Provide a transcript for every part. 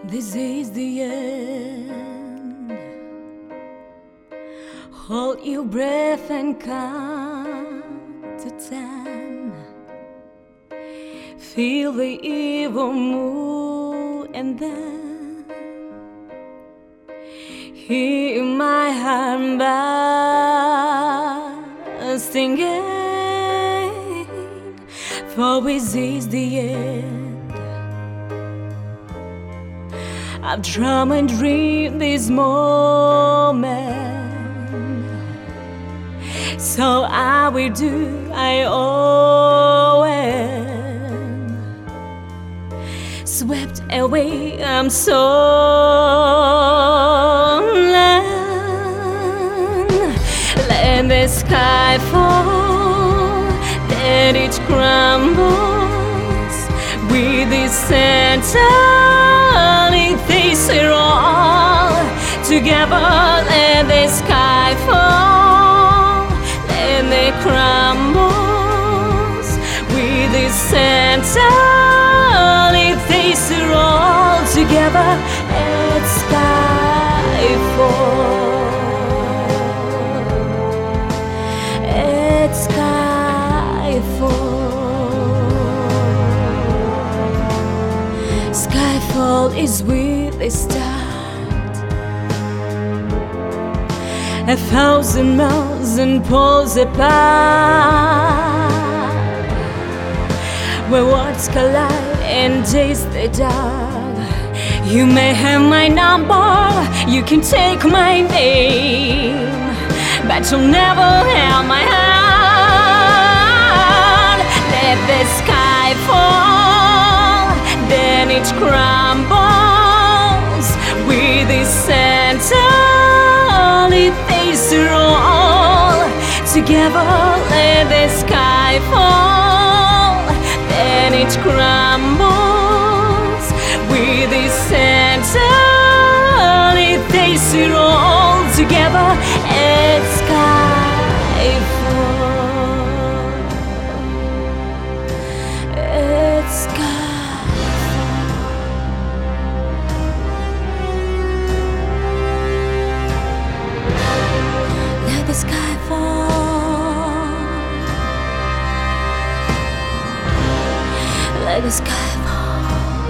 This is the end. Hold your breath and count to 10. Feel the evil move and then hear my heart bursting again. For this is the end. I've dreamed and dreamed this moment, so I will do, I owe it. Swept away, I'm so alone. Let the sky fall, let it crumbles with this center. Face it all together. Let the sky fall, let it crumbles with this center. Face it all together. Let sky fall, let sky fall. Skyfall is with a start, 1,000 miles and poles apart, where worlds collide and taste the dark. You may have my number, you can take my name, but you'll never have my heart. Let the sky fall, then it crumbles with its center. It face it all together. Let the sky fall, then it crumbles with its center. It face it all together. Let sky fall, let sky. Let the sky fall, let the sky fall.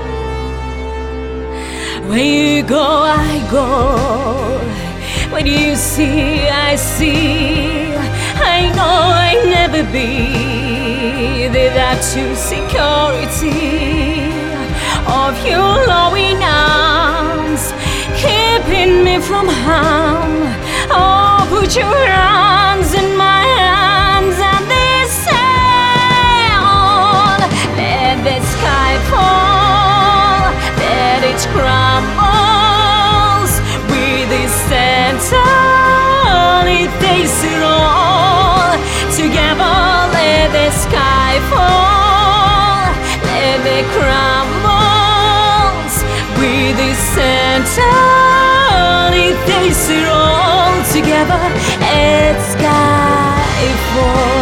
Where you go, I go. Where you see, I see. I know I'll never be without you. Security of your loving arms, keeping me from harm. Oh, put your hands in my hands and this sound. Let the sky fall, let it crumbles with its center. It takes it all together. Let the sky fall, let it crumbles with its center. It takes it all together. Let sky fall.